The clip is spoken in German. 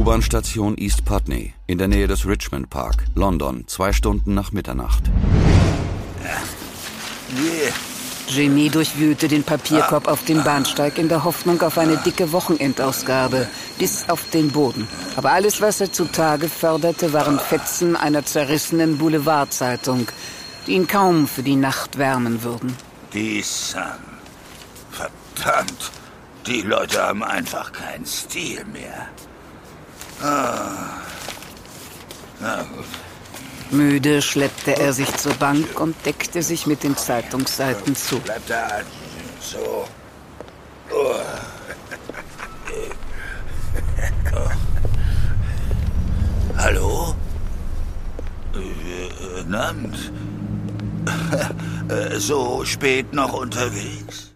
U-Bahn-Station East Putney, in der Nähe des Richmond Park, London, 2 Stunden nach Mitternacht. Jimmy durchwühlte den Papierkorb auf dem Bahnsteig in der Hoffnung auf eine dicke Wochenendausgabe, bis auf den Boden. Aber alles, was er zutage förderte, waren Fetzen einer zerrissenen Boulevardzeitung, die ihn kaum für die Nacht wärmen würden. Die Sun. Verdammt, die Leute haben einfach keinen Stil mehr. Na gut. Müde schleppte er sich zur Bank und deckte sich mit den Zeitungsseiten zu. Bleib da. So. Oh. Hallo? Abend. So spät noch unterwegs?